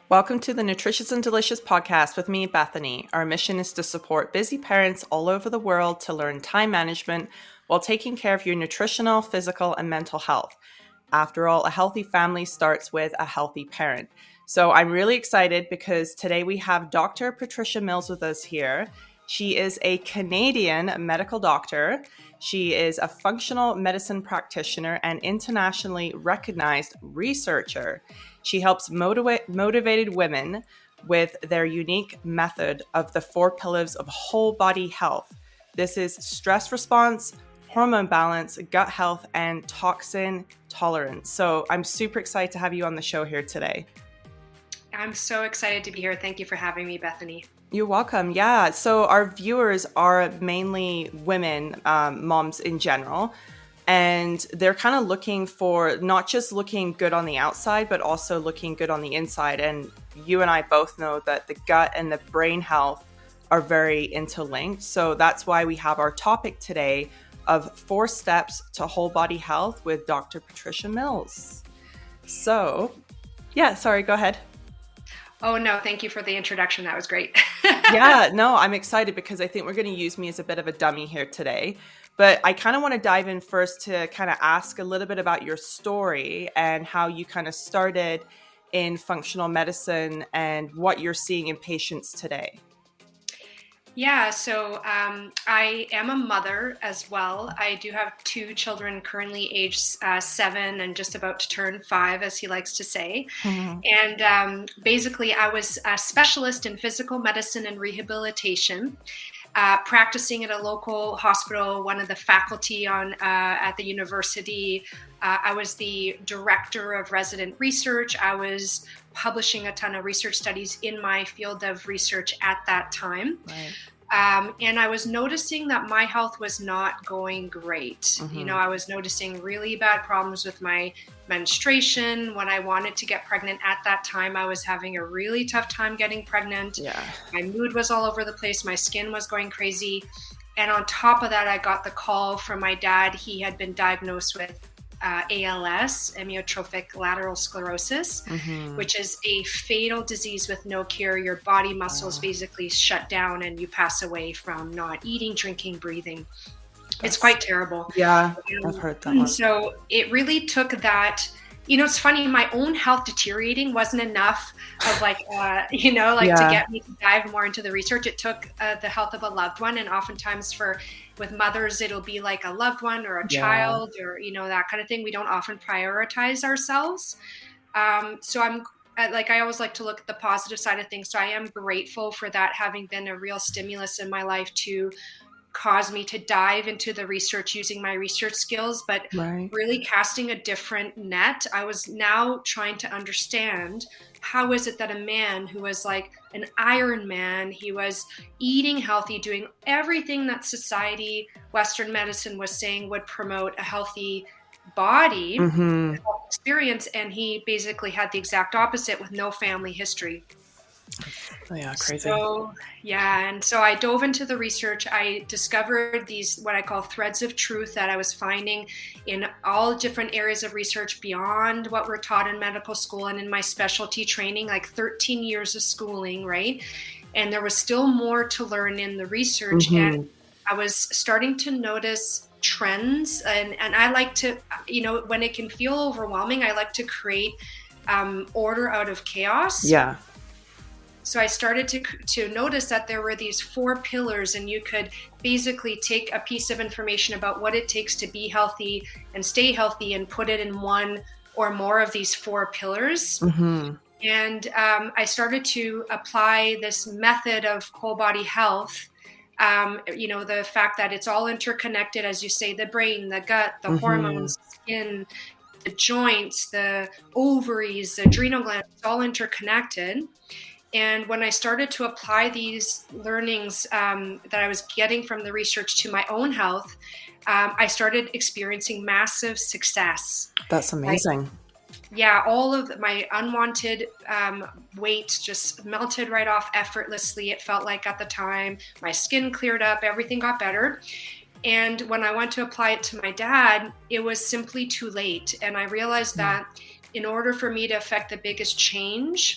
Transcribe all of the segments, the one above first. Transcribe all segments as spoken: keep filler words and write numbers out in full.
Welcome to the Nutritious and Delicious podcast with me, Bethany. Our mission is to support busy parents all over the world to learn time management while taking care of your nutritional, physical, and mental health. After all, a healthy family starts with a healthy parent. So I'm really excited because today we have Doctor Patricia Mills with us here. She is a Canadian medical doctor. She is a functional medicine practitioner and internationally recognized researcher. She helps motivate, motivated women with their unique method of the four pillars of whole body health. This is stress response, hormone balance, gut health, and toxin tolerance. So I'm super excited to have you on the show here today. I'm so excited to be here. Thank you for having me, Bethany. You're welcome. Yeah. So our viewers are mainly women, um, moms in general, and they're kind of looking for not just looking good on the outside, but also looking good on the inside. And you and I both know that the gut and the brain health are very interlinked. So that's why we have our topic today of four steps to whole body health with Doctor Patricia Mills. So, yeah, sorry, go ahead. Oh, no, thank you for the introduction. That was great. Yeah, no, I'm excited because I think we're going to use me as a bit of a dummy here today. But I kind of want to dive in first to kind of ask a little bit about your story and how you kind of started in functional medicine and what you're seeing in patients today. Yeah, so um, I am a mother as well. I do have two children currently aged uh, seven and just about to turn five, as he likes to say. Mm-hmm. And um, basically, I was a specialist in physical medicine and rehabilitation, uh, practicing at a local hospital, one of the faculty on uh, at the university. Uh, I was the director of resident research. I was publishing a ton of research studies in my field of research at that time. Right. Um, and I was noticing that my health was not going great. Mm-hmm. You know, I was noticing really bad problems with my menstruation. When I wanted to get pregnant at that time, I was having a really tough time getting pregnant. Yeah. My mood was all over the place. My skin was going crazy. And on top of that, I got the call from my dad. He had been diagnosed with Uh, A L S, amyotrophic lateral sclerosis, mm-hmm. which is a fatal disease with no cure. Your body muscles oh. basically shut down and you pass away from not eating, drinking, breathing. That's, it's quite terrible. Yeah, um, I've heard that one. So it really took that. You know, it's funny, my own health deteriorating wasn't enough of like, uh, you know, like yeah. to get me to dive more into the research. It took uh, the health of a loved one. And oftentimes for, with mothers, it'll be like a loved one or a yeah. child or, you know, that kind of thing. We don't often prioritize ourselves. Um, so I'm like, I always like to look at the positive side of things. So I am grateful for that having been a real stimulus in my life to caused me to dive into the research using my research skills, but right. really casting a different net. I was now trying to understand how is it that a man who was like an Iron Man, he was eating healthy, doing everything that society, Western medicine was saying would promote a healthy body mm-hmm. experience, and he basically had the exact opposite with no family history. Oh, yeah, crazy. So, yeah, and so I dove into the research. I discovered these, what I call threads of truth that I was finding in all different areas of research beyond what we're taught in medical school and in my specialty training, like thirteen years of schooling, right? And there was still more to learn in the research. Mm-hmm. And I was starting to notice trends. And, and I like to, you know, when it can feel overwhelming, I like to create um, order out of chaos. Yeah. So I started to to notice that there were these four pillars, and you could basically take a piece of information about what it takes to be healthy and stay healthy and put it in one or more of these four pillars. Mm-hmm. And um, I started to apply this method of whole body health. Um, you know, the fact that it's all interconnected, as you say, the brain, the gut, the mm-hmm. hormones, skin, the joints, the ovaries, the adrenal glands, it's all interconnected. And when I started to apply these learnings um, that I was getting from the research to my own health, um, I started experiencing massive success. That's amazing. Like, yeah, all of my unwanted um, weight just melted right off effortlessly. It felt like at the time, my skin cleared up, everything got better. And when I went to apply it to my dad, it was simply too late. And I realized mm. that in order for me to affect the biggest change,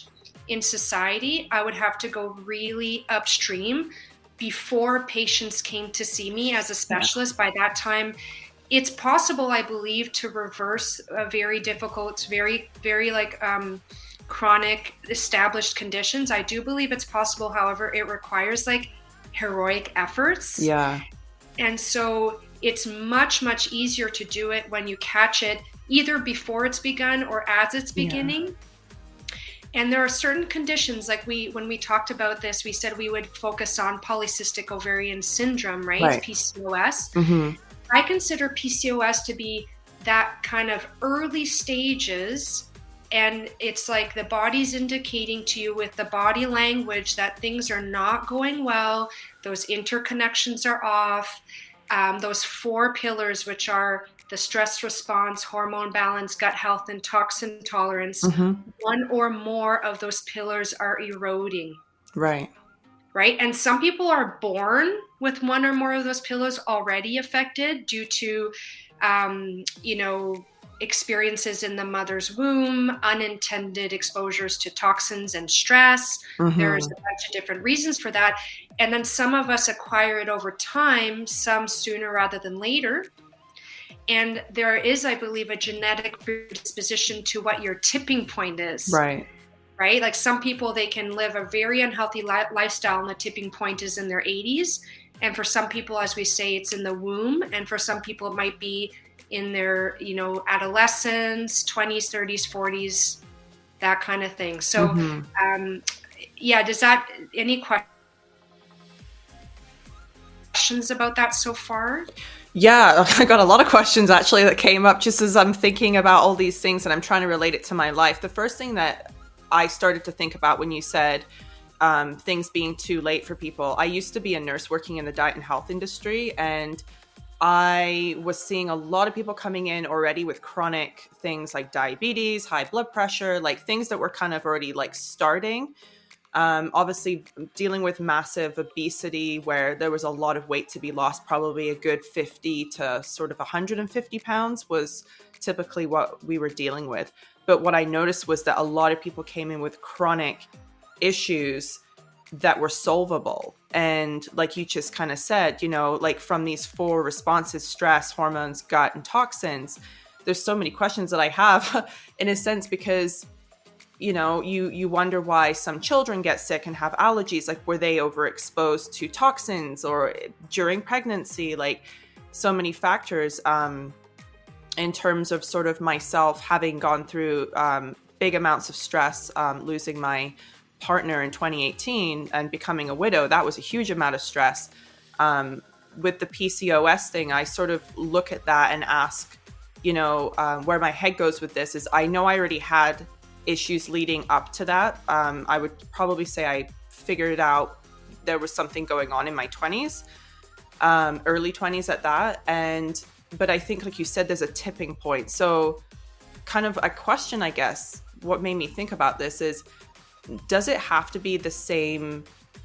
in society, I would have to go really upstream before patients came to see me as a specialist. Yeah. By that time, it's possible, I believe, to reverse a very difficult, very, very like um, chronic established conditions. I do believe it's possible. However, it requires like heroic efforts. Yeah. And so it's much, much easier to do it when you catch it either before it's begun or as it's beginning. Yeah. And there are certain conditions, like we, when we talked about this, we said we would focus on polycystic ovarian syndrome, right? Right. P C O S. Mm-hmm. I consider P C O S to be that kind of early stages. And it's like the body's indicating to you with the body language that things are not going well. Those interconnections are off. Um, those four pillars, which are the stress response, hormone balance, gut health, and toxin tolerance, mm-hmm. one or more of those pillars are eroding. Right. Right. And some people are born with one or more of those pillars already affected due to, um, you know, experiences in the mother's womb, unintended exposures to toxins and stress. Mm-hmm. There's a bunch of different reasons for that. And then some of us acquire it over time, some sooner rather than later. And there is, I believe, a genetic predisposition to what your tipping point is. Right. Right? Like some people, they can live a very unhealthy li- lifestyle and the tipping point is in their eighties. And for some people, as we say, it's in the womb. And for some people, it might be in their, you know, adolescence, twenties, thirties, forties, that kind of thing. So, mm-hmm. um, yeah, does that, any questions about that so far? Yeah, I got a lot of questions actually that came up just as I'm thinking about all these things and I'm trying to relate it to my life. The first thing that I started to think about when you said um, things being too late for people, I used to be a nurse working in the diet and health industry, and I was seeing a lot of people coming in already with chronic things like diabetes, high blood pressure, like things that were kind of already like starting. Um, obviously dealing with massive obesity where there was a lot of weight to be lost, probably a good fifty to sort of one hundred fifty pounds was typically what we were dealing with. But what I noticed was that a lot of people came in with chronic issues that were solvable. And like you just kind of said, you know, like from these four responses, stress, hormones, gut, and toxins, there's so many questions that I have in a sense, because, you know, you, you wonder why some children get sick and have allergies. Like, were they overexposed to toxins or during pregnancy? Like so many factors um, in terms of sort of myself having gone through um, big amounts of stress, um, losing my partner in twenty eighteen and becoming a widow. That was a huge amount of stress. Um, with the P C O S thing, I sort of look at that and ask, you know, um, where my head goes with this is I know I already had issues leading up to that. Um, I would probably say I figured out there was something going on in my twenties, um, early twenties at that. And, but I think, like you said, there's a tipping point. So kind of a question, I guess, what made me think about this is, does it have to be the same,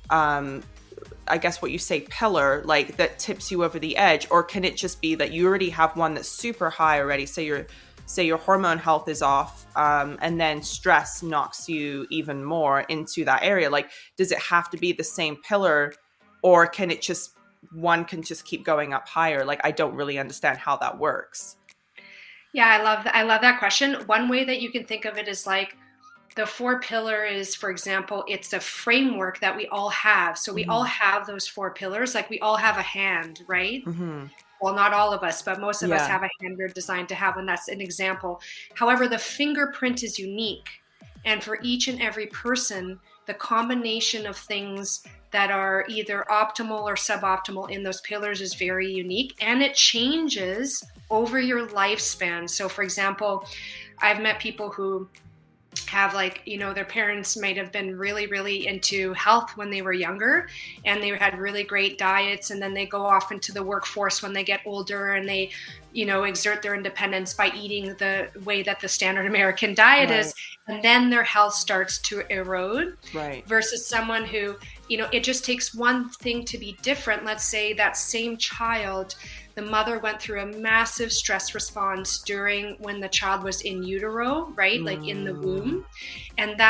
um, I guess what you say, pillar, like that tips you over the edge? Or can it just be that you already have one that's super high already? Say your, say your hormone health is off, um, and then stress knocks you even more into that area. Like, does it have to be the same pillar, or can it just, one can just keep going up higher? Like, I don't really understand how that works. Yeah, I love that. I love that question. One way that you can think of it is like, the four pillar is, for example, it's a framework that we all have. So we mm-hmm. all have those four pillars. Like we all have a hand, right? Mm-hmm. Well, not all of us, but most of yeah. us have a hand we're designed to have. And that's an example. However, the fingerprint is unique. And for each and every person, the combination of things that are either optimal or suboptimal in those pillars is very unique. And it changes over your lifespan. So for example, I've met people who have like, you know, their parents might have been really, really into health when they were younger and they had really great diets. And then they go off into the workforce when they get older and they, you know, exert their independence by eating the way that the standard American diet right. is. And then their health starts to erode right. versus someone who, you know, it just takes one thing to be different. Let's say that same child, the mother went through a massive stress response during when the child was in utero, right? Mm. Like in the womb. And that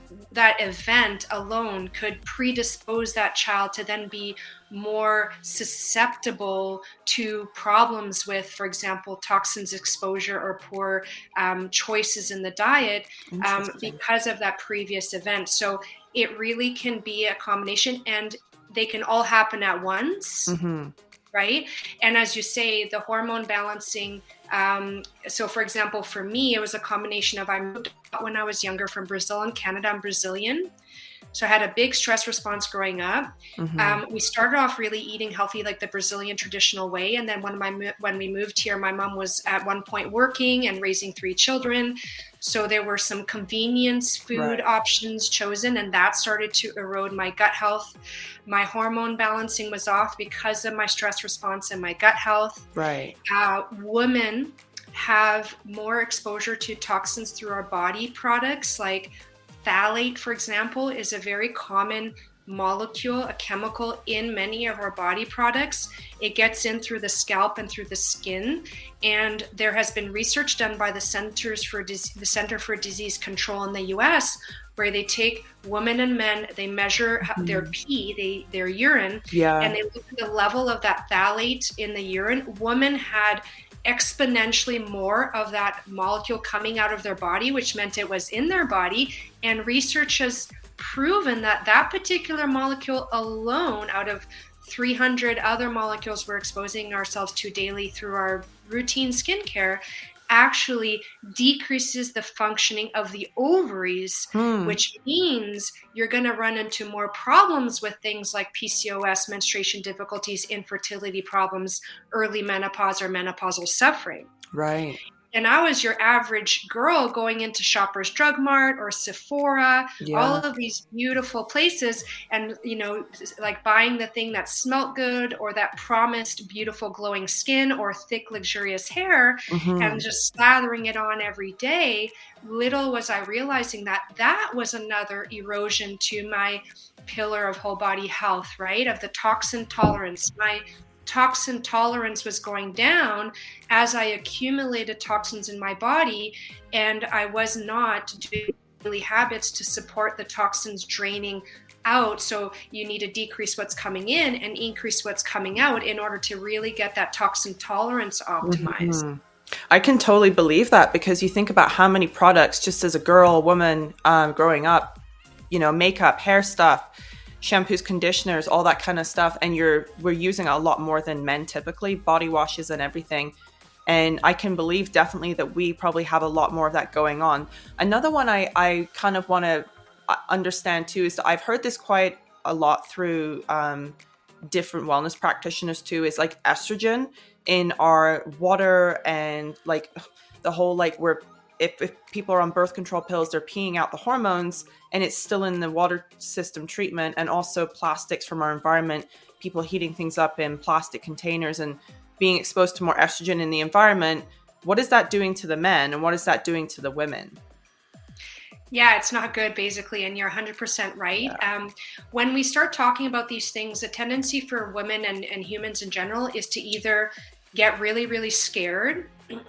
that event alone could predispose that child to then be more susceptible to problems with, for example, toxins exposure or poor um, choices in the diet um, because of that previous event. So it really can be a combination, and they can all happen at once. Mm-hmm. Right? And as you say, the hormone balancing, um, so for example, for me, it was a combination of, I moved when I was younger from Brazil and Canada. I'm Brazilian. So I had a big stress response growing up. Mm-hmm. Um, we started off really eating healthy, like the Brazilian traditional way. And then when my when we moved here, my mom was at one point working and raising three children. So there were some convenience food right. options chosen, and that started to erode my gut health. My hormone balancing was off because of my stress response and my gut health. Right. Uh, women have more exposure to toxins through our body products, like phthalate, for example, is a very common molecule, a chemical in many of our body products. It gets in through the scalp and through the skin. And there has been research done by the Centers for Dis- the Center for Disease Control in the U S, where they take women and men, they measure mm-hmm. their pee, they, their urine, yeah. and they look at the level of that phthalate in the urine. Women had exponentially more of that molecule coming out of their body, which meant it was in their body. And research has proven that that particular molecule alone, out of three hundred other molecules we're exposing ourselves to daily through our routine skincare, actually decreases the functioning of the ovaries, hmm. which means you're going to run into more problems with things like P C O S, menstruation difficulties, infertility problems, early menopause, or menopausal suffering. Right. And I was your average girl going into Shoppers Drug Mart or Sephora, yeah. all of these beautiful places, and, you know, like buying the thing that smelled good or that promised beautiful glowing skin or thick, luxurious hair, mm-hmm. and just slathering it on every day. Little was I realizing that that was another erosion to my pillar of whole body health, right? Of the toxin tolerance. My toxin tolerance was going down as I accumulated toxins in my body, and I was not doing daily habits to support the toxins draining out. So you need to decrease what's coming in and increase what's coming out in order to really get that toxin tolerance optimized. Mm-hmm. I can totally believe that, because you think about how many products, just as a girl, woman um, growing up, you know, makeup, hair stuff, shampoos, conditioners, all that kind of stuff. And you're, we're using a lot more than men typically, body washes and everything. And I can believe definitely that we probably have a lot more of that going on. Another one I, I kind of want to understand too, is that I've heard this quite a lot through um, different wellness practitioners too, is like estrogen in our water, and like the whole, like we're, If, if people are on birth control pills, they're peeing out the hormones, and it's still in the water system treatment, and also plastics from our environment, people heating things up in plastic containers and being exposed to more estrogen in the environment. What is that doing to the men, and what is that doing to the women? Yeah, it's not good, basically, and you're one hundred percent right. Yeah. Um, when we start talking about these things, the tendency for women and, and humans in general is to either get really, really scared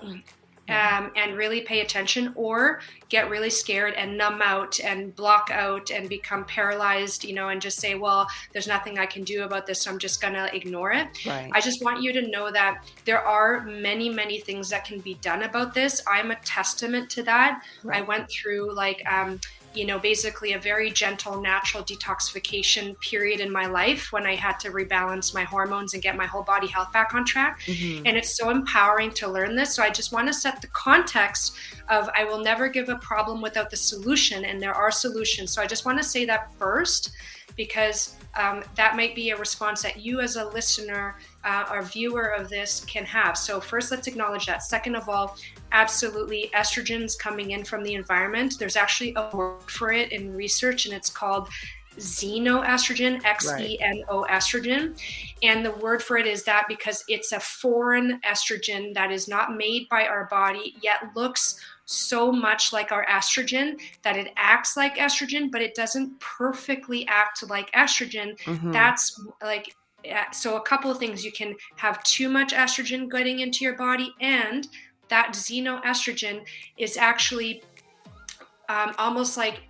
Um, and really pay attention, or get really scared and numb out and block out and become paralyzed, you know, and just say, well, there's nothing I can do about this, so I'm just going to ignore it. Right. I just want you to know that there are many, many things that can be done about this. I'm a testament to that. Right. I went through like, um, you know, basically a very gentle, natural detoxification period in my life when I had to rebalance my hormones and get my whole body health back on track. Mm-hmm. And it's so empowering to learn this. So I just want to set the context of, I will never give a problem without the solution, and there are solutions. So I just want to say that first, because um, that might be a response that you as a listener uh, or viewer of this can have. So first, let's acknowledge that. Second of all, absolutely, estrogens coming in from the environment. There's actually a word for it in research, and it's called xenoestrogen, X E N O estrogen. And the word for it is that because it's a foreign estrogen that is not made by our body, yet looks so much like our estrogen that it acts like estrogen, but it doesn't perfectly act like estrogen. Mm-hmm. That's like, so a couple of things. You can have too much estrogen getting into your body, and that xenoestrogen is actually um, almost like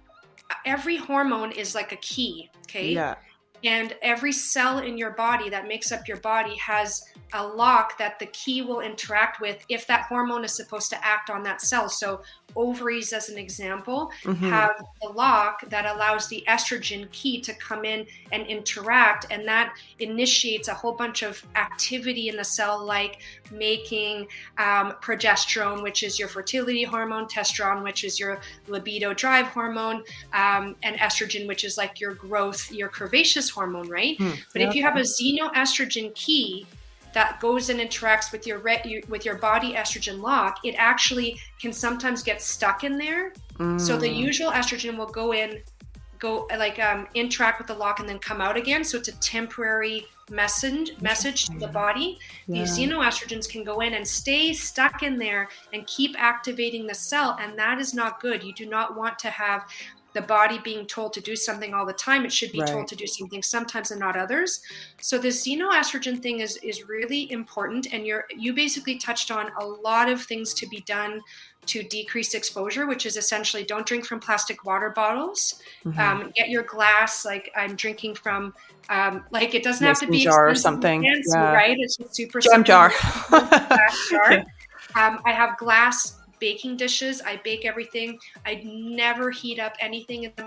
every hormone is like a key, okay? Yeah. And every cell in your body that makes up your body has a lock that the key will interact with if that hormone is supposed to act on that cell. So ovaries, as an example, mm-hmm. have a lock that allows the estrogen key to come in and interact, and that initiates a whole bunch of activity in the cell, like making um, progesterone, which is your fertility hormone, testosterone, which is your libido drive hormone, um, and estrogen, which is like your growth, your curvaceous hormone, right? Hmm. But yeah. if you have a xenoestrogen key that goes and interacts with your re- with your body estrogen lock, it actually can sometimes get stuck in there. Mm. So the usual estrogen will go in, go like um, interact with the lock and then come out again. So it's a temporary message message to the body. Yeah. These xenoestrogens can go in and stay stuck in there and keep activating the cell, and that is not good. You do not want to have the body being told to do something all the time. It should be right. told to do something sometimes and not others. So the xenoestrogen thing is is really important. And you're you basically touched on a lot of things to be done to decrease exposure, which is essentially don't drink from plastic water bottles. Mm-hmm. Um, get your glass, like I'm drinking from, um, like it doesn't Mason have to be jar or something, fancy, yeah. right? It's just super jam jar. glass jar. Um, I have glass baking dishes. I bake everything. I never heat up anything in the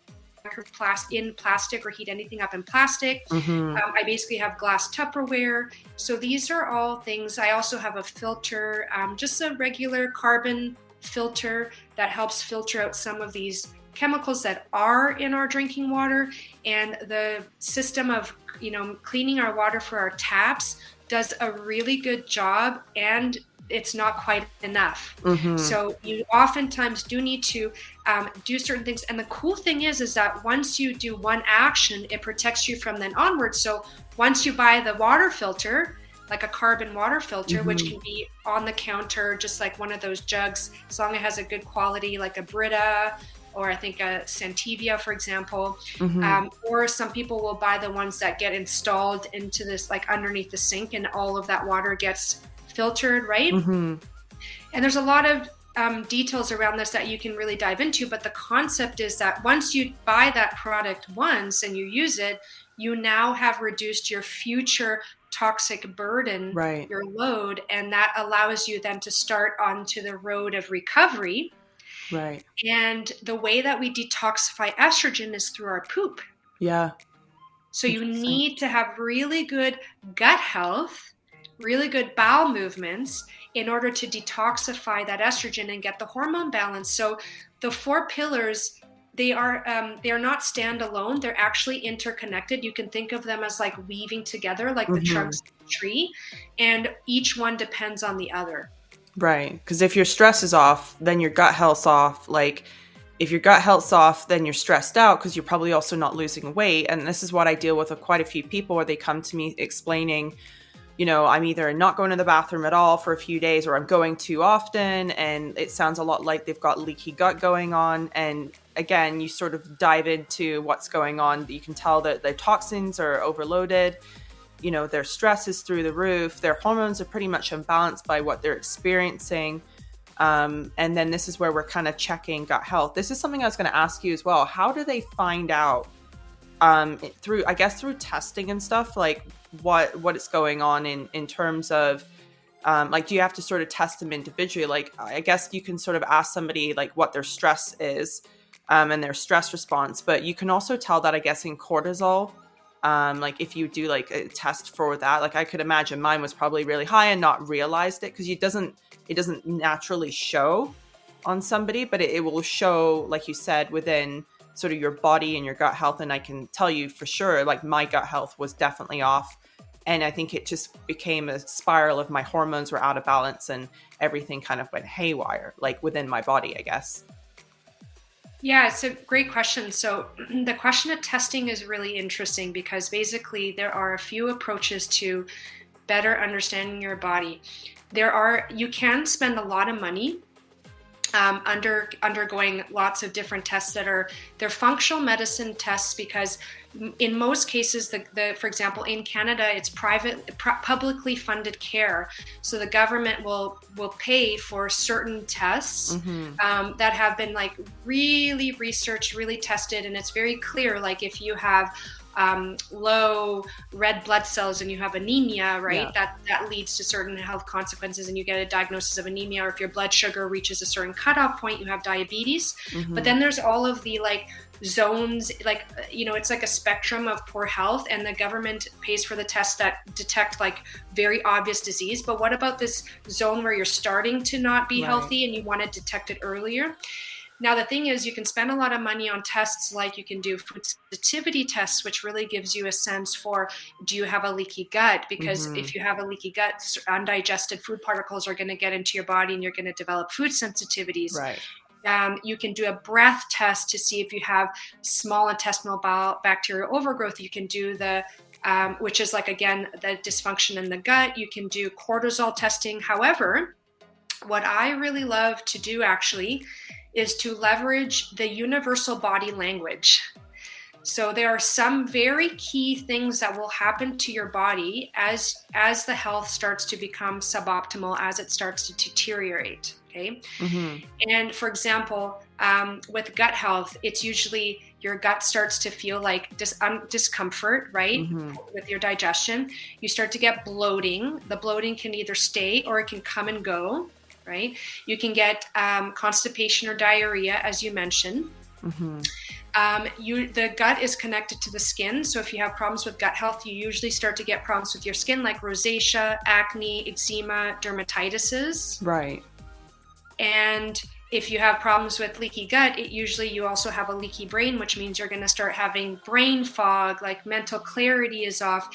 in plastic or heat anything up in plastic. Mm-hmm. Um, I basically have glass Tupperware. So these are all things. I also have a filter, um, just a regular carbon filter that helps filter out some of these chemicals that are in our drinking water. And the system of, you know, cleaning our water for our taps does a really good job, and it's not quite enough. Mm-hmm. So you oftentimes do need to um, do certain things. And the cool thing is, is that once you do one action, it protects you from then onwards. So once you buy the water filter, like a carbon water filter, mm-hmm. which can be on the counter, just like one of those jugs, as long as it has a good quality, like a Brita, or I think a Santivia, for example. Mm-hmm. Um, or some people will buy the ones that get installed into this, like underneath the sink, and all of that water gets filtered, right? Mm-hmm. And there's a lot of um, details around this that you can really dive into, but the concept is that once you buy that product once and you use it, you now have reduced your future toxic burden, right. your load, and that allows you then to start onto the road of recovery. Right. And the way that we detoxify estrogen is through our poop. Yeah. So you need to have really good gut health, really good bowel movements in order to detoxify that estrogen and get the hormone balance. So the four pillars, they are um, they are not standalone. They're actually interconnected. You can think of them as like weaving together, like mm-hmm. the trunks of a tree, and each one depends on the other. Right. Because if your stress is off, then your gut health's off. Like if your gut health's off, then you're stressed out because you're probably also not losing weight. And this is what I deal with with quite a few people, where they come to me explaining, you know, I'm either not going to the bathroom at all for a few days, or I'm going too often. And it sounds a lot like they've got leaky gut going on. And again, you sort of dive into what's going on. You can tell that their toxins are overloaded. You know, their stress is through the roof. Their hormones are pretty much imbalanced by what they're experiencing. Um, and then this is where we're kind of checking gut health. This is something I was going to ask you as well. How do they find out um, through, I guess, through testing and stuff, like what what is going on in, in terms of, um, like, do you have to sort of test them individually? Like, I guess you can sort of ask somebody like what their stress is um, and their stress response, but you can also tell that, I guess, in cortisol. Um, like if you do like a test for that, like I could imagine mine was probably really high and not realized it, because it doesn't, it doesn't naturally show on somebody, but it, it will show, like you said, within sort of your body and your gut health. And I can tell you for sure, like my gut health was definitely off. And I think it just became a spiral of my hormones were out of balance and everything kind of went haywire, like within my body, I guess. Yeah, it's a great question. So the question of testing is really interesting, because basically there are a few approaches to better understanding your body. There are, you can spend a lot of money um, under undergoing lots of different tests that are they're functional medicine tests, because in most cases, the, the for example, in Canada, it's private, pr- publicly funded care. So the government will will pay for certain tests mm-hmm. um, that have been like really researched, really tested, and it's very clear. Like if you have um, low red blood cells and you have anemia, right? Yeah. That that leads to certain health consequences, and you get a diagnosis of anemia. Or if your blood sugar reaches a certain cutoff point, you have diabetes. Mm-hmm. But then there's all of the like zones, like, you know, it's like a spectrum of poor health, and the government pays for the tests that detect like very obvious disease. But what about this zone where you're starting to not be right. healthy and you want to detect it earlier? Now, the thing is, you can spend a lot of money on tests, like you can do food sensitivity tests, which really gives you a sense for, do you have a leaky gut? Because mm-hmm. if you have a leaky gut, undigested food particles are going to get into your body and you're going to develop food sensitivities. Right. Um, you can do a breath test to see if you have small intestinal bacterial overgrowth. You can do the, um, which is like, again, the dysfunction in the gut. You can do cortisol testing. However, what I really love to do actually is to leverage the universal body language. So there are some very key things that will happen to your body as, as the health starts to become suboptimal, as it starts to deteriorate. Okay. Mm-hmm. And for example, um, with gut health, it's usually your gut starts to feel like dis- um, discomfort, right? Mm-hmm. With your digestion, you start to get bloating. The bloating can either stay or it can come and go, right? You can get um, constipation or diarrhea, as you mentioned. Mm-hmm. Um, you, the gut is connected to the skin. So if you have problems with gut health, you usually start to get problems with your skin, like rosacea, acne, eczema, dermatitises. Right. And if you have problems with leaky gut, it usually you also have a leaky brain, which means you're going to start having brain fog, like mental clarity is off.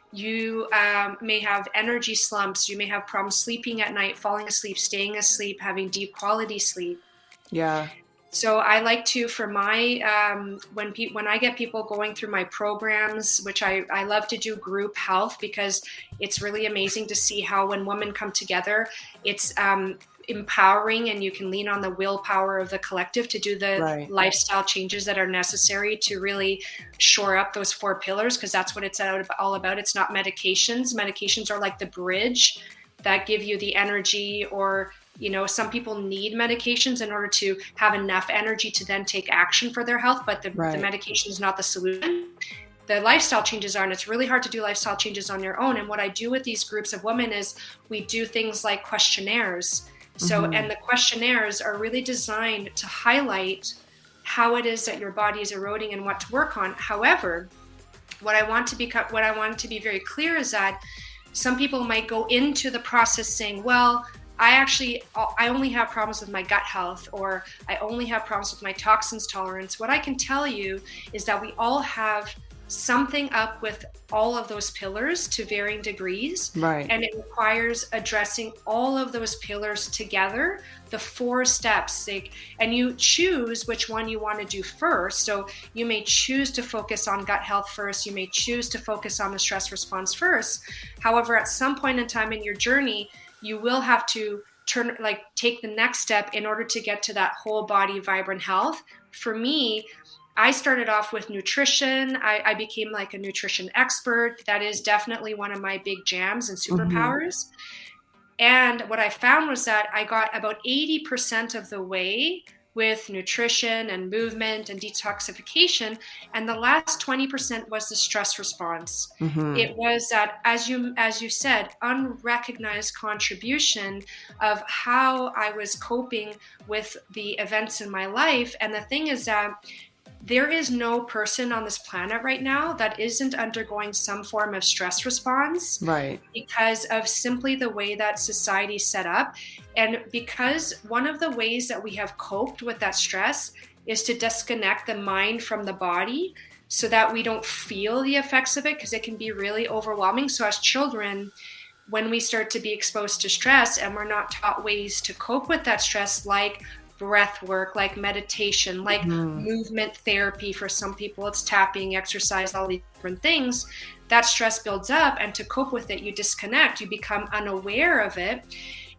You um, may have energy slumps. You may have problems sleeping at night, falling asleep, staying asleep, having deep quality sleep. Yeah. So I like to, for my, um, when pe- when I get people going through my programs, which I, I love to do group health, because it's really amazing to see how when women come together, it's um, empowering, and you can lean on the willpower of the collective to do the right. lifestyle changes that are necessary to really shore up those four pillars, because that's what it's all about. It's not medications. Medications are like the bridge that give you the energy, or you know, some people need medications in order to have enough energy to then take action for their health, but the, right. the medication is not the solution. The lifestyle changes are, and it's really hard to do lifestyle changes on your own. And what I do with these groups of women is we do things like questionnaires. So, mm-hmm. and the questionnaires are really designed to highlight how it is that your body is eroding and what to work on. However, what I want to be, what I want to be very clear is that some people might go into the process saying, well, I actually, I only have problems with my gut health, or I only have problems with my toxins tolerance. What I can tell you is that we all have something up with all of those pillars to varying degrees. Right. And it requires addressing all of those pillars together, the four steps. Like, and you choose which one you want to do first. So you may choose to focus on gut health first. You may choose to focus on the stress response first. However, at some point in time in your journey, you will have to turn, like take the next step in order to get to that whole body vibrant health. For me, I started off with nutrition. I, I became like a nutrition expert. That is definitely one of my big jams and superpowers. Mm-hmm. And what I found was that I got about eighty percent of the way with nutrition and movement and detoxification. And the last twenty percent was the stress response. Mm-hmm. It was that, as you, as you said, unrecognized contribution of how I was coping with the events in my life. And the thing is that there is no person on this planet right now that isn't undergoing some form of stress response, right? Because of simply the way that society is set up. And because one of the ways that we have coped with that stress is to disconnect the mind from the body so that we don't feel the effects of it, because it can be really overwhelming. So as children, when we start to be exposed to stress and we're not taught ways to cope with that stress, like breath work, like meditation, like mm-hmm. movement therapy. For some people, it's tapping, exercise, all these different things. That stress builds up, and to cope with it, you disconnect, you become unaware of it.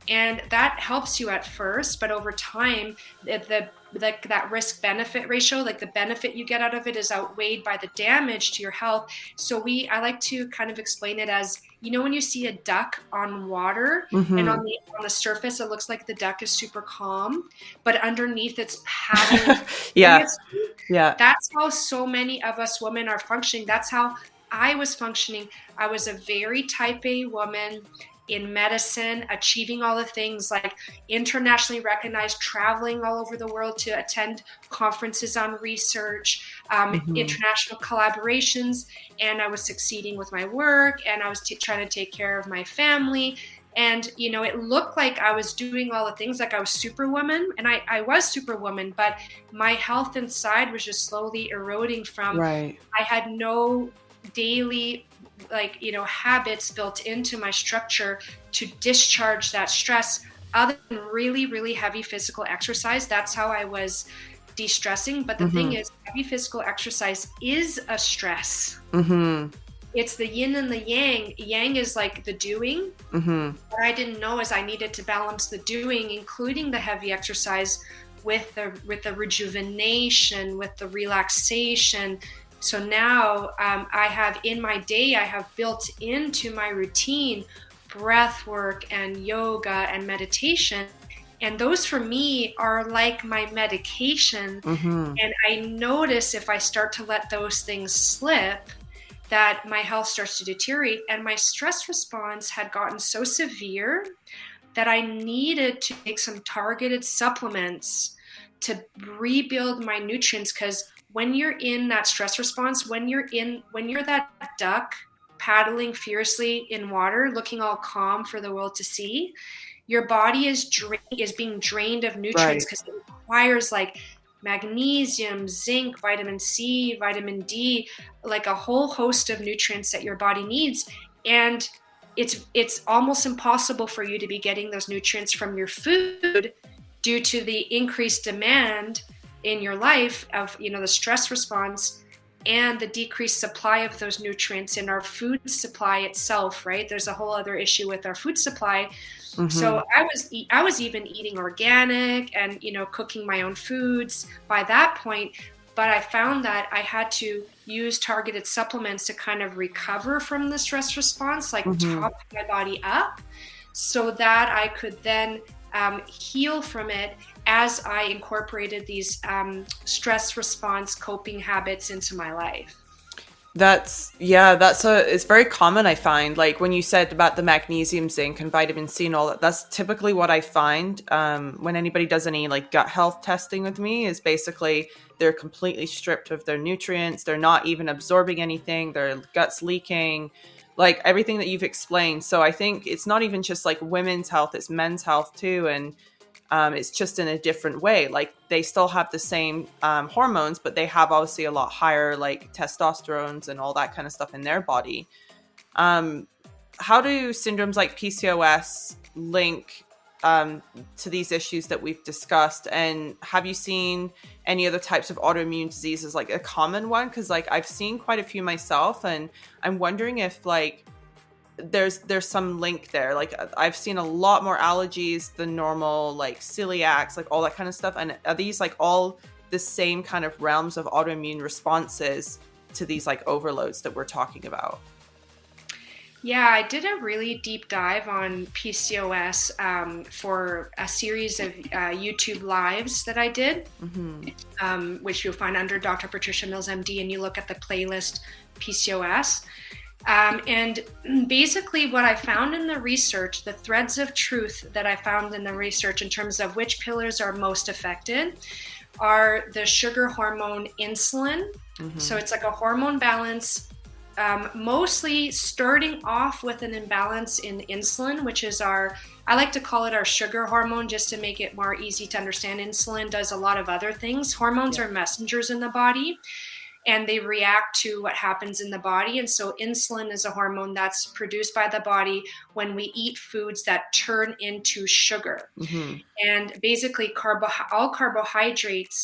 And that helps you at first, but over time, the, the like that risk benefit ratio, like the benefit you get out of it is outweighed by the damage to your health. So we, I like to kind of explain it as, you know, when you see a duck on water mm-hmm. and on the on the surface, it looks like the duck is super calm, but underneath it's paddling. yeah. It's, yeah. That's how so many of us women are functioning. That's how I was functioning. I was a very type A woman in medicine, achieving all the things like internationally recognized, traveling all over the world to attend conferences on research, um, mm-hmm. international collaborations. And I was succeeding with my work, and I was t- trying to take care of my family. And, you know, it looked like I was doing all the things, like I was superwoman, and I, I was superwoman, but my health inside was just slowly eroding from, right. I had no daily like, you know, habits built into my structure to discharge that stress other than really, really heavy physical exercise. That's how I was de-stressing. But the mm-hmm. thing is, heavy physical exercise is a stress. Mm-hmm. It's the yin and the yang. Yang is like the doing. Mm-hmm. What I didn't know is I needed to balance the doing, including the heavy exercise, with the with the rejuvenation, with the relaxation. So now um, I have in my day, I have built into my routine breath work and yoga and meditation. And those for me are like my medication. Mm-hmm. And I notice if I start to let those things slip, that my health starts to deteriorate. And my stress response had gotten so severe that I needed to take some targeted supplements to rebuild my nutrients. Because when you're in that stress response, when you're in, when you're that duck paddling fiercely in water, looking all calm for the world to see, your body is dra- is being drained of nutrients because right. it requires like magnesium, zinc, vitamin C, vitamin D, like a whole host of nutrients that your body needs. And it's it's almost impossible for you to be getting those nutrients from your food due to the increased demand in your life of, you know, the stress response and the decreased supply of those nutrients in our food supply itself, right? There's a whole other issue with our food supply. Mm-hmm. So I was I was even eating organic and, you know, cooking my own foods by that point. But I found that I had to use targeted supplements to kind of recover from the stress response, like mm-hmm. top my body up, so that I could then um, heal from it as I incorporated these um, stress response coping habits into my life. That's, yeah, that's a, it's very common, I find. Like when you said about the magnesium, zinc and vitamin C and all that, that's typically what I find um, when anybody does any like gut health testing with me, is basically they're completely stripped of their nutrients. They're not even absorbing anything. Their gut's leaking, like everything that you've explained. So I think it's not even just like women's health, it's men's health too. And Um, it's just in a different way. Like they still have the same um, hormones, but they have obviously a lot higher like testosterones and all that kind of stuff in their body. Um, how do syndromes like P C O S link um, to these issues that we've discussed? And have you seen any other types of autoimmune diseases, like a common one? Because like I've seen quite a few myself, and I'm wondering if like there's there's some link there. Like I've seen a lot more allergies than normal, like celiacs, like all that kind of stuff. And are these like all the same kind of realms of autoimmune responses to these like overloads that we're talking about? Yeah, I did a really deep dive on P C O S um, for a series of uh, YouTube lives that I did, mm-hmm. um, which you'll find under Doctor Patricia Mills, M D, and you look at the playlist P C O S. Um, and basically what I found in the research, the threads of truth that I found in the research in terms of which pillars are most affected are the sugar hormone insulin. Mm-hmm. So it's like a hormone balance, um, mostly starting off with an imbalance in insulin, which is our, I like to call it our sugar hormone just to make it more easy to understand. Insulin does a lot of other things. Hormones yeah. are messengers in the body, and they react to what happens in the body. And so insulin is a hormone that's produced by the body when we eat foods that turn into sugar. Mm-hmm. And basically carbo- all carbohydrates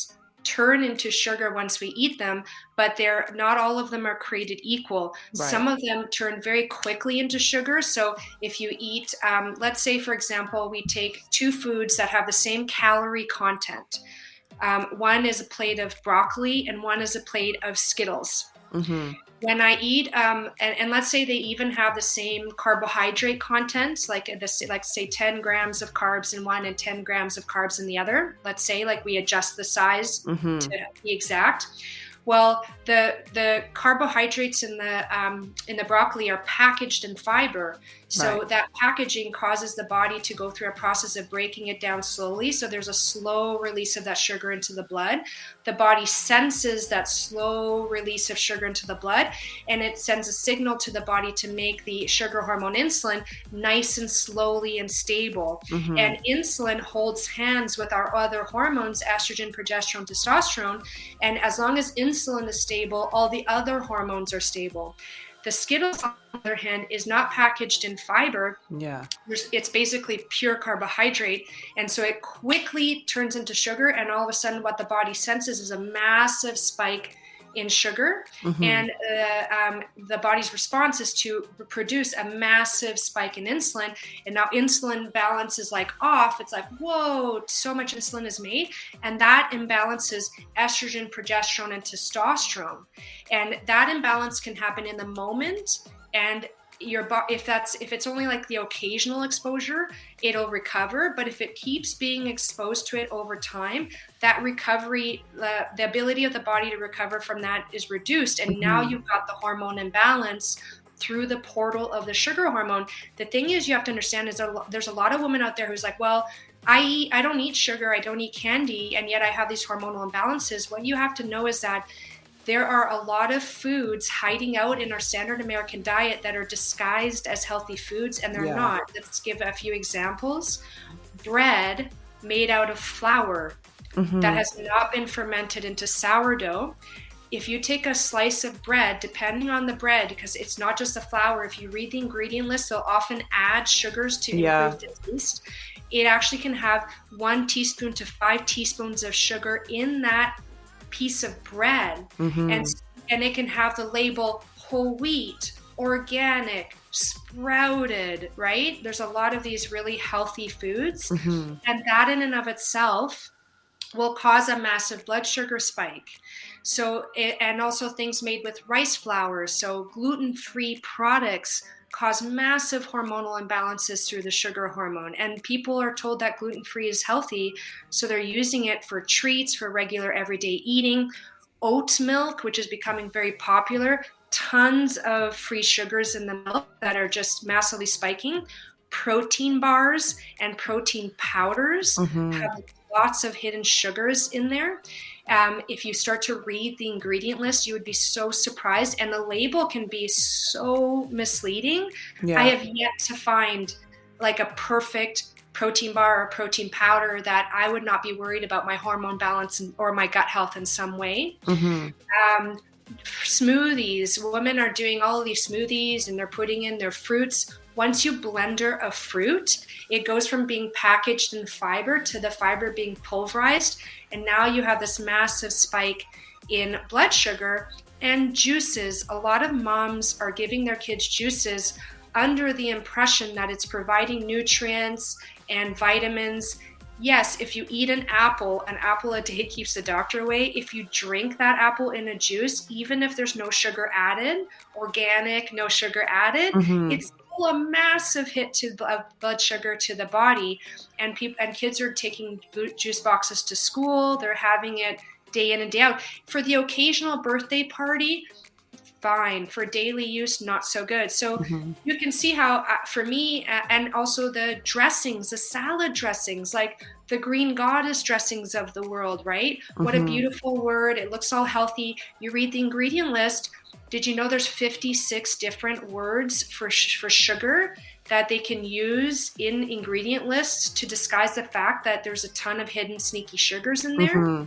turn into sugar once we eat them, but they're not all of them are created equal. Right. Some of them turn very quickly into sugar. So if you eat, um, let's say, for example, we take two foods that have the same calorie content. Um, one is a plate of broccoli and one is a plate of Skittles. Mm-hmm. When I eat, um, and, and let's say they even have the same carbohydrate content, like this, like say ten grams of carbs in one and ten grams of carbs in the other. Let's say like we adjust the size mm-hmm. to be exact. Well, the the carbohydrates in the um, in the broccoli are packaged in fiber, so right. that packaging causes the body to go through a process of breaking it down slowly. So there's a slow release of that sugar into the blood. The body senses that slow release of sugar into the blood, and it sends a signal to the body to make the sugar hormone insulin nice and slowly and stable. Mm-hmm. And insulin holds hands with our other hormones, estrogen, progesterone, testosterone, and as long as insulin Insulin is stable, all the other hormones are stable. The Skittles, on the other hand, is not packaged in fiber. Yeah. It's basically pure carbohydrate. And so it quickly turns into sugar. And all of a sudden, what the body senses is a massive spike in sugar. Mm-hmm. And uh, um, the body's response is to produce a massive spike in insulin. And now insulin balance is like off. It's like, whoa, so much insulin is made. And that imbalances estrogen, progesterone, and testosterone. And that imbalance can happen in the moment. And your bo- if that's if it's only like the occasional exposure, it'll recover. But if it keeps being exposed to it over time, that recovery, uh, the ability of the body to recover from that is reduced. And mm-hmm. now you've got the hormone imbalance through the portal of the sugar hormone. The thing is, you have to understand is a, there's a lot of women out there who's like, well, I eat, I don't eat sugar, I don't eat candy, and yet I have these hormonal imbalances. What you have to know is that there are a lot of foods hiding out in our standard American diet that are disguised as healthy foods, and they're yeah. not. Let's give a few examples. Bread made out of flour mm-hmm. that has not been fermented into sourdough. If you take a slice of bread, depending on the bread, because it's not just the flour, if you read the ingredient list, they'll often add sugars to yeah. improve the taste. It actually can have one teaspoon to five teaspoons of sugar in that piece of bread. Mm-hmm. and and it can have the label whole wheat, organic, sprouted, right? There's a lot of these really healthy foods mm-hmm. and that in and of itself will cause a massive blood sugar spike. So and also things made with rice flour, so gluten-free products cause massive hormonal imbalances through the sugar hormone. And people are told that gluten-free is healthy, so they're using it for treats, for regular everyday eating. Oat milk, which is becoming very popular, tons of free sugars in the milk that are just massively spiking. Protein bars and protein powders mm-hmm. have lots of hidden sugars in there. Um, if you start to read the ingredient list, you would be so surprised. And the label can be so misleading. Yeah. I have yet to find like a perfect protein bar or protein powder that I would not be worried about my hormone balance or my gut health in some way. Mm-hmm. Um, smoothies, women are doing all of these smoothies and they're putting in their fruits. Once you blender a fruit, it goes from being packaged in fiber to the fiber being pulverized. And now you have this massive spike in blood sugar. And juices. A lot of moms are giving their kids juices under the impression that it's providing nutrients and vitamins. Yes, if you eat an apple, an apple a day keeps the doctor away. If you drink that apple in a juice, even if there's no sugar added, organic, no sugar added, mm-hmm. it's still a massive hit to blood sugar to the body. And people and kids are taking juice boxes to school. They're having it day in and day out. For the occasional birthday party, fine. For daily use, not so good. So mm-hmm. you can see how, uh, for me, uh, and also the dressings, the salad dressings, like the Green Goddess dressings of the world, right? Mm-hmm. What a beautiful word. It looks all healthy. You read the ingredient list. Did you know there's fifty-six different words for sh- for sugar that they can use in ingredient lists to disguise the fact that there's a ton of hidden sneaky sugars in there? Mm-hmm.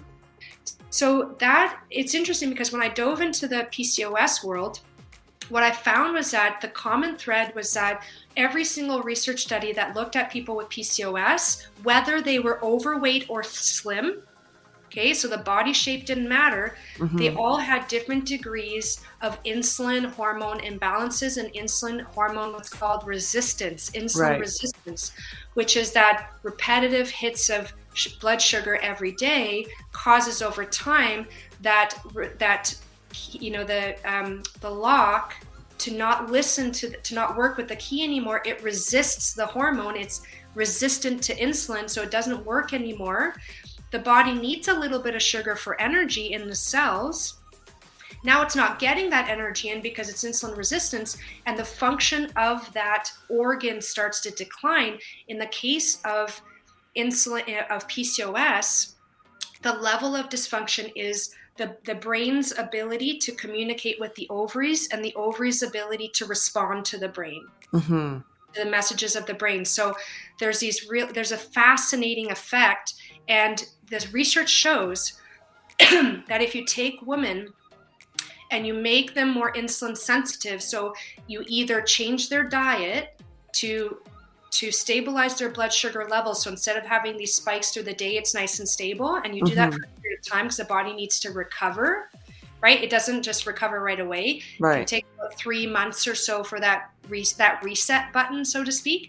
So that it's interesting because when I dove into the P C O S world, what I found was that the common thread was that every single research study that looked at people with P C O S, whether they were overweight or slim, Okay, so the body shape didn't matter. Mm-hmm. They all had different degrees of insulin hormone imbalances, and insulin hormone was called resistance, insulin Right. resistance, which is that repetitive hits of sh- blood sugar every day causes over time that that you know the um, the lock to not listen to the, to not work with the key anymore. It resists the hormone. It's resistant to insulin, so it doesn't work anymore. The body needs a little bit of sugar for energy in the cells. Now it's not getting that energy in because it's insulin resistance, and the function of that organ starts to decline. In the case of insulin of P C O S, the level of dysfunction is the, the brain's ability to communicate with the ovaries and the ovaries' ability to respond to the brain. Mm-hmm. The messages of the brain. So there's these real there's a fascinating effect, and this research shows that if you take women and you make them more insulin sensitive, so you either change their diet to to stabilize their blood sugar levels, so instead of having these spikes through the day, it's nice and stable, and you do mm-hmm. that for a period of time because the body needs to recover, right? It doesn't just recover right away. Right. It can take about three months or so for that re- that reset button, so to speak.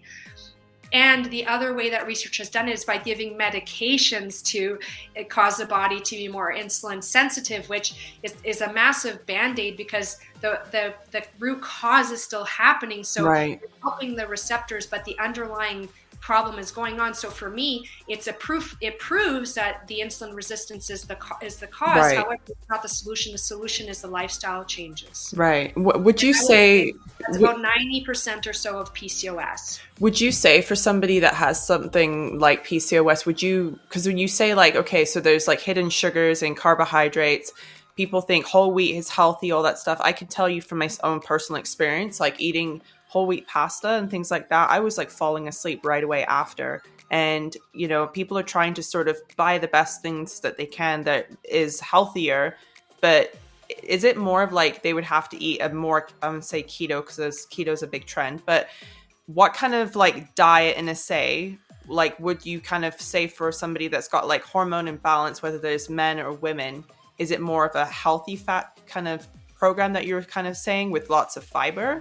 And the other way that research has done it is by giving medications to cause the body to be more insulin sensitive, which is, is a massive band-aid because the, the, the root cause is still happening. So right. You're helping the receptors, but the underlying problem is going on. So for me, it's a proof. It proves that the insulin resistance is the is the cause. Right. However, it's not the solution. The solution is the lifestyle changes. Right. W- would you say that's about ninety percent or so of P C O S? Would you say for somebody that has something like P C O S, would you? Because when you say like, okay, so there's like hidden sugars and carbohydrates. People think whole wheat is healthy, all that stuff. I can tell you from my own personal experience, like eating whole wheat pasta and things like that, I was like falling asleep right away after. And, you know, people are trying to sort of buy the best things that they can that is healthier. But is it more of like they would have to eat a more, I would say keto, because keto is a big trend. But what kind of like diet in a say, like would you kind of say for somebody that's got like hormone imbalance, whether there's men or women, is it more of a healthy fat kind of program that you're kind of saying with lots of fiber?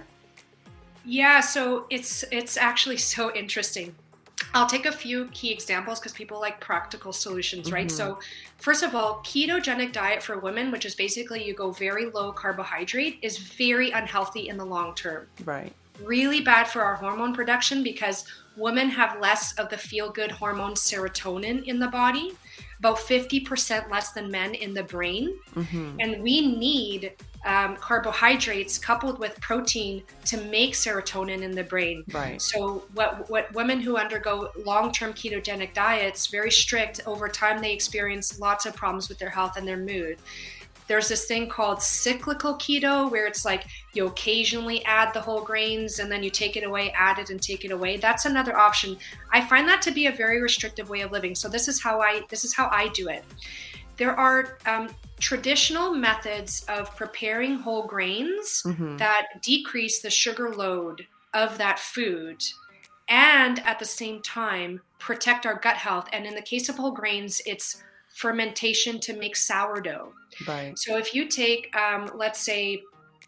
Yeah, so it's it's actually so interesting. I'll take a few key examples because people like practical solutions, right? Mm-hmm. So first of all, ketogenic diet for women, which is basically you go very low carbohydrate, is very unhealthy in the long term. Right. Really bad for our hormone production because women have less of the feel-good hormone serotonin in the body, about fifty percent less than men in the brain. Mm-hmm. And we need um, carbohydrates coupled with protein to make serotonin in the brain. Right. So what, what women who undergo long-term ketogenic diets, very strict, over time they experience lots of problems with their health and their mood. There's this thing called cyclical keto where it's like you occasionally add the whole grains and then you take it away, add it and take it away. That's another option. I find that to be a very restrictive way of living. So this is how I this is how I do it. There are um, traditional methods of preparing whole grains mm-hmm. that decrease the sugar load of that food and at the same time protect our gut health. And in the case of whole grains, it's fermentation to make sourdough. Right. So if you take, um, let's say,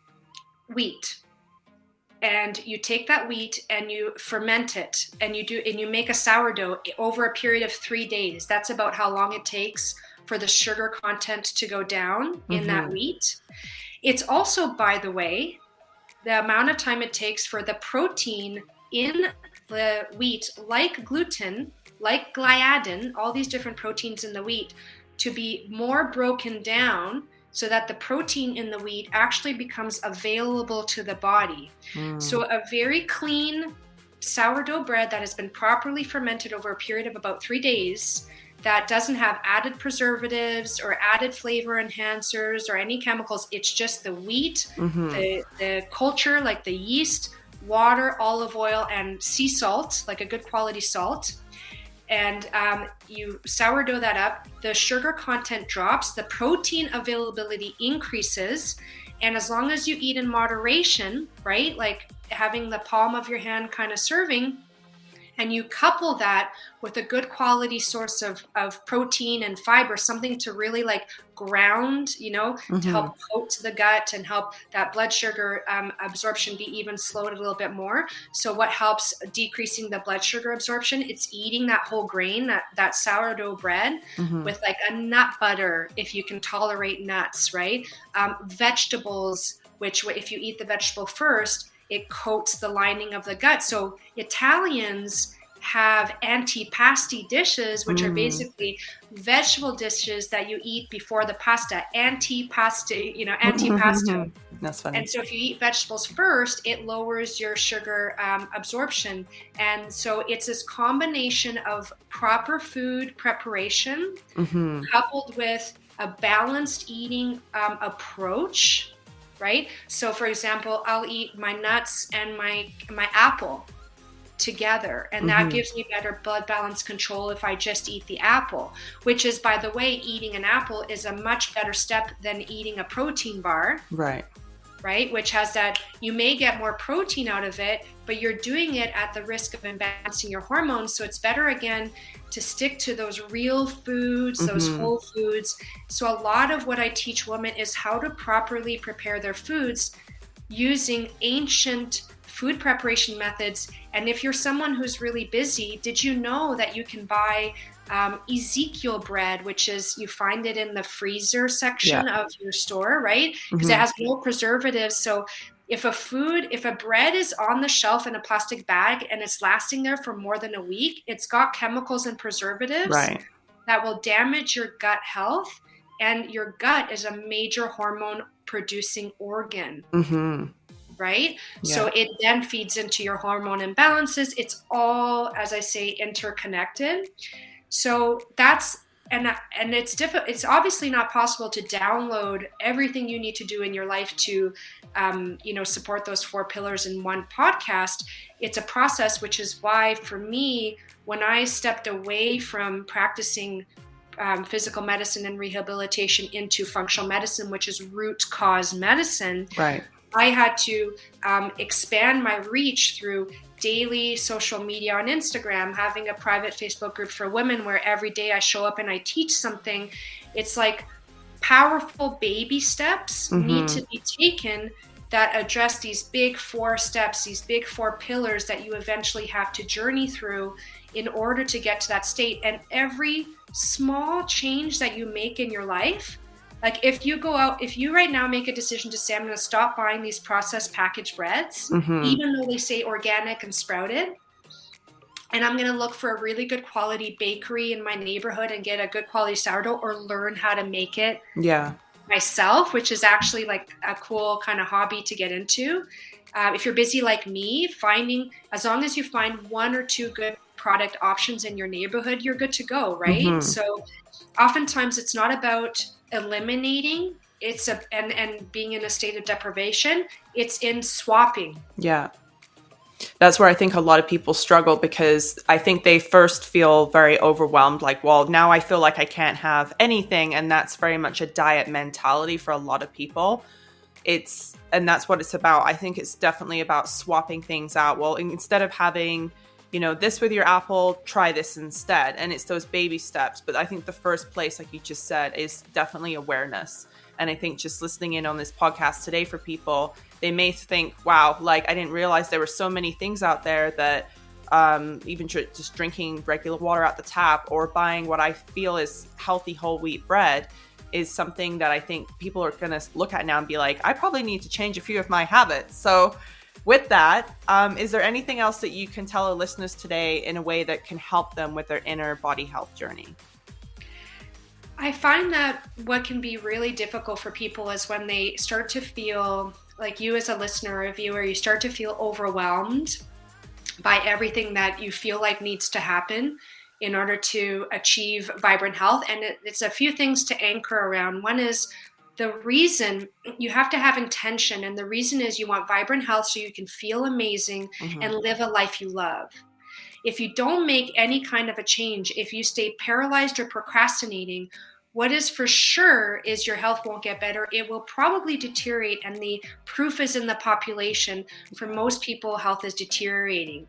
wheat, and you take that wheat and you ferment it, and you do, and you make a sourdough over a period of three days. That's about how long it takes for the sugar content to go down mm-hmm. in that wheat. It's also, by the way, the amount of time it takes for the protein in the wheat, like gluten, like gliadin, all these different proteins in the wheat, to be more broken down so that the protein in the wheat actually becomes available to the body. Mm. So a very clean sourdough bread that has been properly fermented over a period of about three days that doesn't have added preservatives or added flavor enhancers or any chemicals. It's just the wheat, mm-hmm. the, the culture, like the yeast, water, olive oil, and sea salt, like a good quality salt. And um, you sourdough that up, the sugar content drops, the protein availability increases. And as long as you eat in moderation, right, like having the palm of your hand kind of serving, and you couple that with a good quality source of, of protein and fiber, something to really like ground, you know, mm-hmm. to help coat the gut and help that blood sugar um, absorption be even slowed a little bit more. So what helps decreasing the blood sugar absorption? It's eating that whole grain, that, that sourdough bread mm-hmm. with like a nut butter, if you can tolerate nuts, right? Um, vegetables, which if you eat the vegetable first, it coats the lining of the gut. So Italians have antipasti dishes, which mm. are basically vegetable dishes that you eat before the pasta. Antipasti, you know, antipasto. That's funny. And so if you eat vegetables first, it lowers your sugar um, absorption. And so it's this combination of proper food preparation mm-hmm. coupled with a balanced eating um, approach. Right? So for example, I'll eat my nuts and my my apple together, and that mm-hmm. gives me better blood balance control if I just eat the apple, which is, by the way, eating an apple is a much better step than eating a protein bar. Right. Right? Which has that, you may get more protein out of it, but you're doing it at the risk of imbalancing your hormones. So it's better, again, to stick to those real foods, those mm-hmm. whole foods. So a lot of what I teach women is how to properly prepare their foods using ancient food preparation methods. And if you're someone who's really busy, did you know that you can buy um, Ezekiel bread, which is, you find it in the freezer section yeah. of your store, right? Because mm-hmm. it has no preservatives. So if a food, if a bread is on the shelf in a plastic bag and it's lasting there for more than a week, it's got chemicals and preservatives right. that will damage your gut health. And your gut is a major hormone producing organ. Mm-hmm. Right? Yeah. So it then feeds into your hormone imbalances. It's all, as I say, interconnected. So that's, and and it's difficult. It's obviously not possible to download everything you need to do in your life to, um, you know, support those four pillars in one podcast. It's a process, which is why for me, when I stepped away from practicing um, physical medicine and rehabilitation into functional medicine, which is root cause medicine, right. I had to um, expand my reach through daily social media on Instagram, having a private Facebook group for women where every day I show up and I teach something. It's like powerful baby steps mm-hmm. need to be taken that address these big four steps, these big four pillars that you eventually have to journey through in order to get to that state. And every small change that you make in your life, like if you go out, if you right now make a decision to say, I'm going to stop buying these processed packaged breads, mm-hmm. even though they say organic and sprouted, and I'm going to look for a really good quality bakery in my neighborhood and get a good quality sourdough or learn how to make it yeah. myself, which is actually like a cool kind of hobby to get into. Uh, if you're busy like me, finding, as long as you find one or two good product options in your neighborhood, you're good to go, right? Mm-hmm. So oftentimes it's not about eliminating, it's a and and being in a state of deprivation, it's in swapping. Yeah. That's where I think a lot of people struggle, because I think they first feel very overwhelmed, like, well, now I feel like I can't have anything. And that's very much a diet mentality for a lot of people. It's, and that's what it's about. I think it's definitely about swapping things out. Well, instead of having, you know, this with your apple, try this instead. And it's those baby steps. But I think the first place, like you just said, is definitely awareness. And I think just listening in on this podcast today for people, they may think, wow, like I didn't realize there were so many things out there that um, even tr- just drinking regular water out the tap or buying what I feel is healthy whole wheat bread is something that I think people are going to look at now and be like, I probably need to change a few of my habits. So with that, um, is there anything else that you can tell our listeners today in a way that can help them with their inner body health journey? I find that what can be really difficult for people is when they start to feel, like you as a listener or a viewer, you start to feel overwhelmed by everything that you feel like needs to happen in order to achieve vibrant health. And it, it's a few things to anchor around. One is the reason you have to have intention. And the reason is you want vibrant health so you can feel amazing mm-hmm. and live a life you love. If you don't make any kind of a change, if you stay paralyzed or procrastinating, What is for sure is your health won't get better. It will probably deteriorate, and the proof is in the population. For most people, health is deteriorating.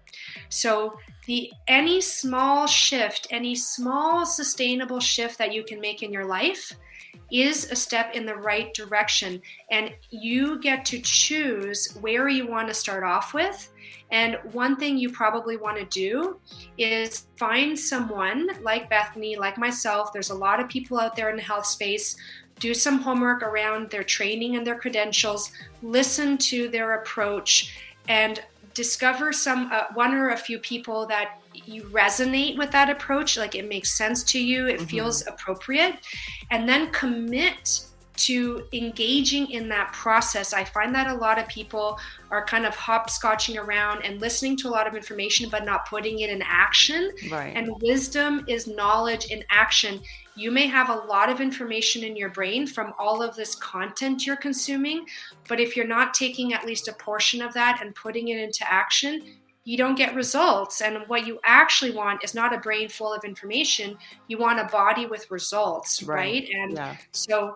So the any small shift, any small sustainable shift that you can make in your life is a step in the right direction. And you get to choose where you want to start off with. And one thing you probably want to do is find someone like Bethany, like myself. There's a lot of people out there in the health space. Do some homework around their training and their credentials. Listen to their approach and discover some uh, one or a few people that you resonate with that approach, like it makes sense to you, it mm-hmm. feels appropriate, and then commit to engaging in that process. I find that a lot of people are kind of hopscotching around and listening to a lot of information but not putting it in action. Right. And wisdom is knowledge in action. You may have a lot of information in your brain from all of this content you're consuming, but if you're not taking at least a portion of that and putting it into action, you don't get results. And what you actually want is not a brain full of information. You want a body with results, right? right? And yeah. so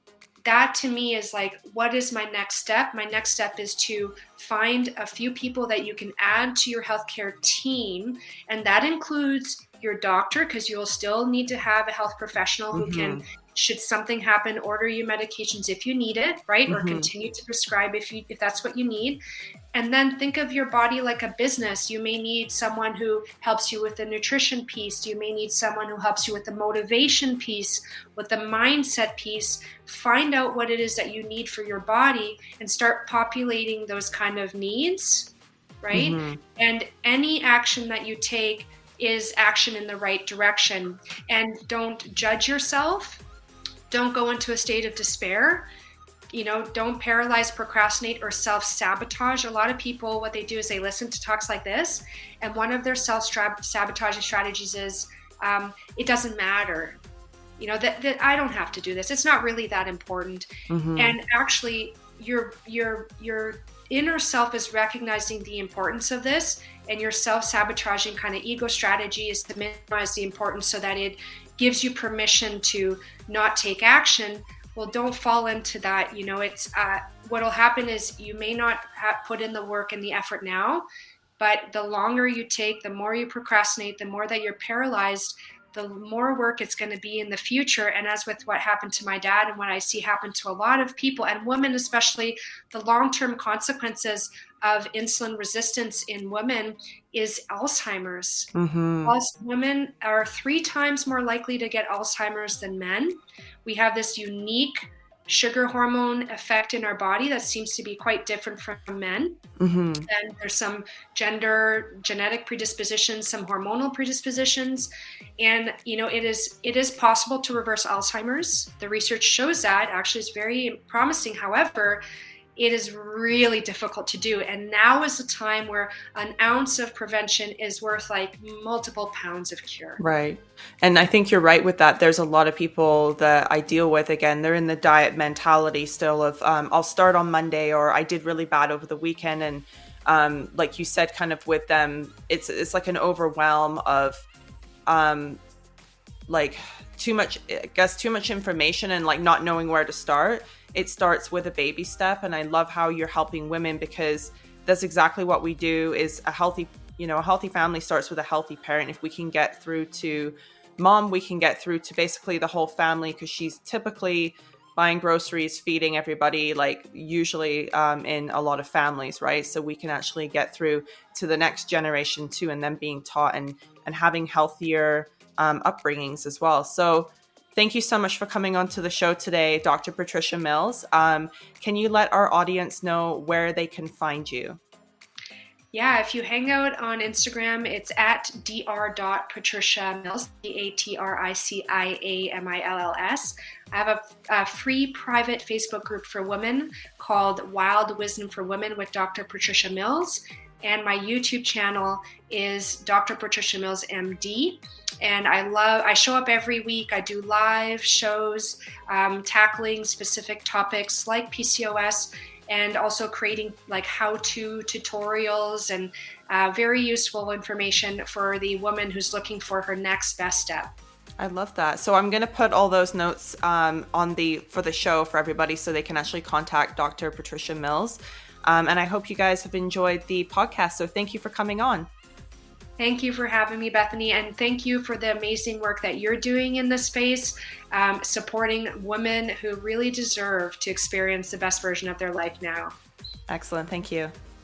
that to me is like, what is my next step? My next step is to find a few people that you can add to your healthcare team. And that includes your doctor, because you'll still need to have a health professional who mm-hmm. can, should something happen, order you medications if you need it, right? Mm-hmm. Or continue to prescribe if you if that's what you need. And then think of your body like a business. You may need someone who helps you with the nutrition piece. You may need someone who helps you with the motivation piece, with the mindset piece. Find out what it is that you need for your body and start populating those kind of needs, right? Mm-hmm. And any action that you take is action in the right direction. And don't judge yourself. Don't go into a state of despair. You know, don't paralyze, procrastinate, or self-sabotage. A lot of people, what they do is they listen to talks like this, and one of their self-sabotaging strategies is, um, it doesn't matter. You know, that, that I don't have to do this. It's not really that important. Mm-hmm. And actually, your your your inner self is recognizing the importance of this, and your self-sabotaging kind of ego strategy is to minimize the importance so that it gives you permission to not take action. Well, don't fall into that. You know, it's uh, what'll happen is you may not have put in the work and the effort now, but the longer you take, the more you procrastinate, the more that you're paralyzed, the more work it's going to be in the future. And as with what happened to my dad and what I see happen to a lot of people, and women especially, the long-term consequences of insulin resistance in women is Alzheimer's. Mm-hmm. Plus, women are three times more likely to get Alzheimer's than men. We have this unique sugar hormone effect in our body that seems to be quite different from men. Mm-hmm. And there's some gender genetic predispositions, some hormonal predispositions. And, you know, it is it is possible to reverse Alzheimer's. The research shows that. Actually, it's very promising. However, it is really difficult to do. And now is the time where an ounce of prevention is worth like multiple pounds of cure. Right. And I think you're right with that. There's a lot of people that I deal with, again, they're in the diet mentality still of, um, I'll start on Monday, or I did really bad over the weekend. And um, like you said, kind of with them, it's, it's like an overwhelm of um, like too much, I guess, too much information and like not knowing where to start. It starts with a baby step. And I love how you're helping women, because that's exactly what we do. Is a healthy, you know, a healthy family starts with a healthy parent. If we can get through to mom, we can get through to basically the whole family, because she's typically buying groceries, feeding everybody, like usually um, in a lot of families, right? So we can actually get through to the next generation too, and them being taught and, and having healthier um, upbringings as well. So thank you so much for coming on to the show today, Doctor Patricia Mills. Um, can you let our audience know where they can find you? Yeah, if you hang out on Instagram, it's at dr dot patricia mills, D A T R I C I A M I L L S. I have a, a free private Facebook group for women called Wild Wisdom for Women with Doctor Patricia Mills. And my YouTube channel is Doctor Patricia Mills, M D. And I love, I show up every week. I do live shows um, tackling specific topics like P C O S, and also creating like how-to tutorials and uh, very useful information for the woman who's looking for her next best step. I love that. So I'm going to put all those notes um, on the for the show for everybody so they can actually contact Doctor Patricia Mills. Um, and I hope you guys have enjoyed the podcast. So thank you for coming on. Thank you for having me, Bethany. And thank you for the amazing work that you're doing in this space, um, supporting women who really deserve to experience the best version of their life now. Excellent. Thank you.